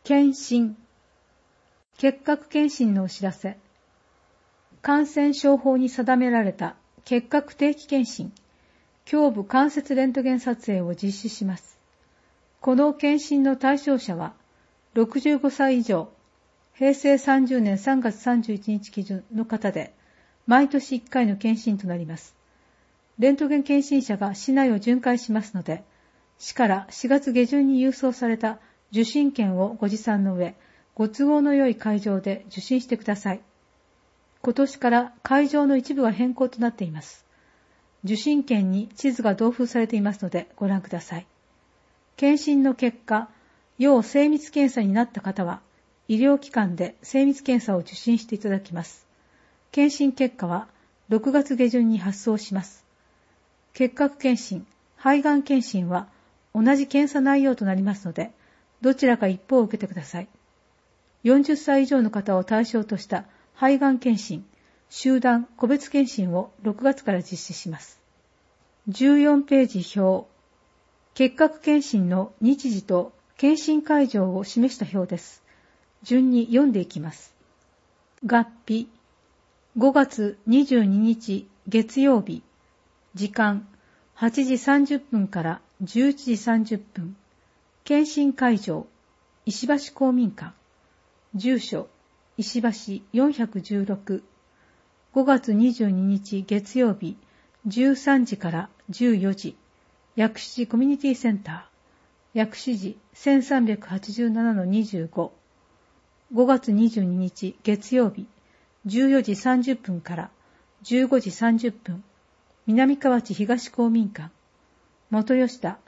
検診。結核検診のお知らせ。感染症法に定められた結核定期検診、胸部関節レントゲン撮影を実施します。この検診の対象者は、65歳以上、平成30年3月31日基準の方で、毎年1回の検診となります。レントゲン検診車が市内を巡回しますので、市から4月下旬に郵送された受診券をご持参の上、ご都合の良い会場で受診してください。今年から会場の一部が変更となっています。受診券に地図が同封されていますのでご覧ください。検診の結果、要精密検査になった方は、医療機関で精密検査を受診していただきます。検診結果は6月下旬に発送します。結核検診、肺がん検診は同じ検査内容となりますので、どちらか一方を受けてください。40歳以上の方を対象とした肺がん検診、集団個別検診を6月から実施します。14ページ表。結核検診の日時と検診会場を示した表です。順に読んでいきます。月日、5月22日月曜日、時間、8時30分から11時30分。検診会場、石橋公民館。住所、石橋416。5月22日月曜日、13時から14時。薬師寺コミュニティセンター。薬師寺 1387-25。5月22日月曜日、14時30分から15時30分。南河内東公民館。元吉田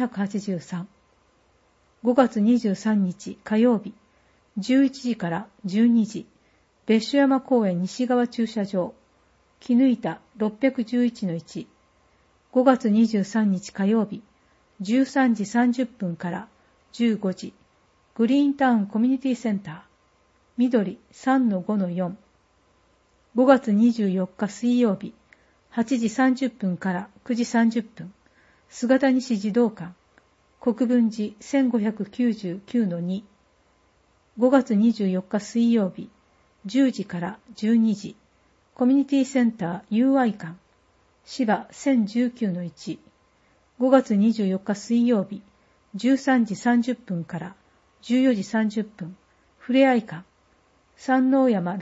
783。5月23日火曜日、11時から12時。別所山公園西側駐車場。絹板 611-1。5月23日火曜日、13時30分から15時。グリーンタウンコミュニティセンター。緑 3-5-4。5月24日水曜日、8時30分から9時30分。姿西児童館。国分寺 1599-2。5月24日水曜日、10時から12時。コミュニティセンター UI 館。芝 1019-1。5月24日水曜日、13時30分から14時30分。ふれあい館。山王山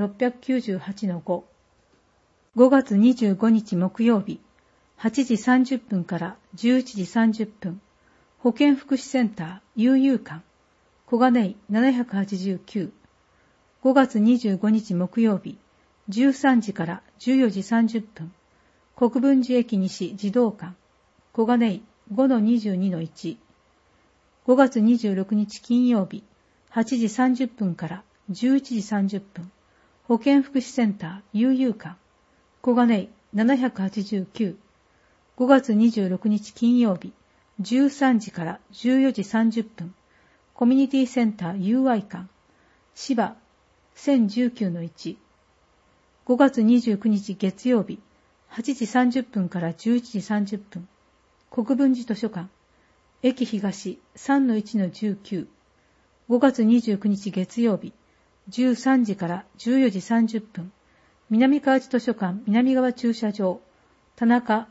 698-5。5月25日木曜日、8時30分から11時30分。保健福祉センター悠々館。小金井789。5月25日木曜日、13時から14時30分。国分寺駅西児童館。小金井 5-22-1。5月26日金曜日、8時30分から11時30分。保健福祉センター悠々館。小金井789。5月26日金曜日、13時から14時30分。コミュニティセンター UI 館。芝 1019-1。5月29日月曜日、8時30分から11時30分。国分寺図書館。駅東 3-1-19。5月29日月曜日、13時から14時30分。南河内図書館南側駐車場。田中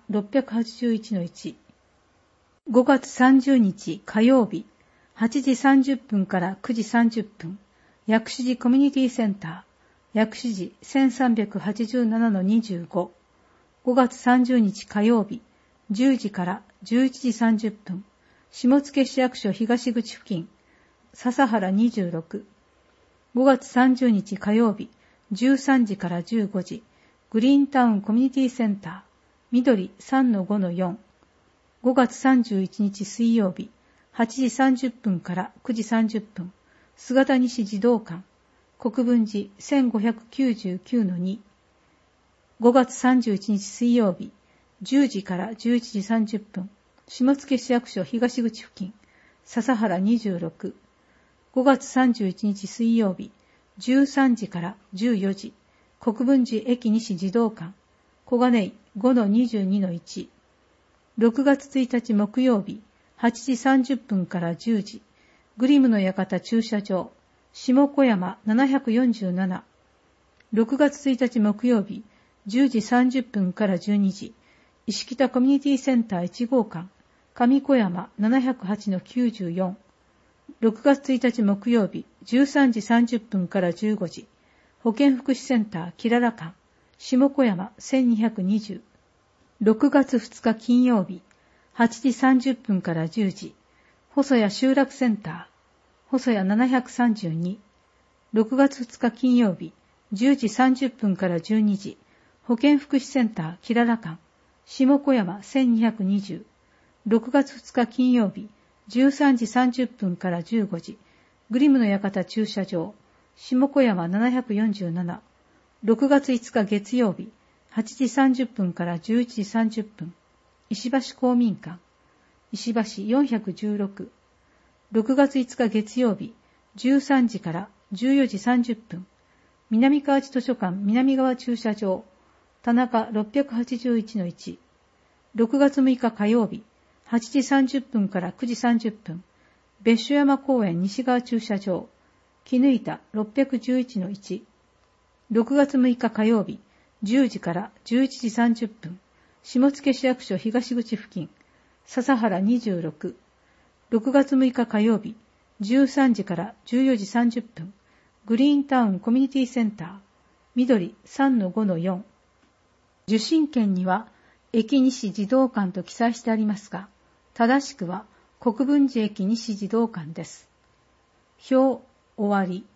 681-1。5月30日火曜日、8時30分から9時30分。薬師寺コミュニティセンター。薬師寺 1387-25。5月30日火曜日、10時から11時30分。下野市役所東口付近。笹原26。5月30日火曜日、13時から15時。グリーンタウンコミュニティセンター。緑 3-5-4。5月31日水曜日、8時30分から9時30分。姿西児童館。国分寺 1599-2。5月31日水曜日、10時から11時30分。下野市役所東口付近。笹原26。5月31日水曜日、13時から14時。国分寺駅西児童館。小金井 5-22-1。6月1日木曜日、8時30分から10時。グリムの館駐車場。 下小山747。6月1日木曜日、10時30分から12時、石北コミュニティセンター1号館、上小山708-94。6月1日木曜日、13時30分から15時、保健福祉センターキララ館、下小山1220。6月2日金曜日、8時30分から10時、細谷集落センター、細谷732。6月2日金曜日、10時30分から12時、保健福祉センターキララ館、下小山1220。6月2日金曜日、13時30分から15時、グリムの館駐車場、下小山747。6月5日月曜日、8時30分から11時30分、石橋公民館、石橋416。6月5日月曜日、13時から14時30分、南河内図書館南側駐車場、田中681-1。6月6日火曜日、8時30分から9時30分、別所山公園西側駐車場、絹板611-1。6月6日火曜日、10時から11時30分、下野市役所東口付近、笹原26。6月6日火曜日、13時から14時30分、グリーンタウンコミュニティセンター、緑 3-5-4。受信券には、駅西児童館と記載してありますが、正しくは国分寺駅西児童館です。表終わり。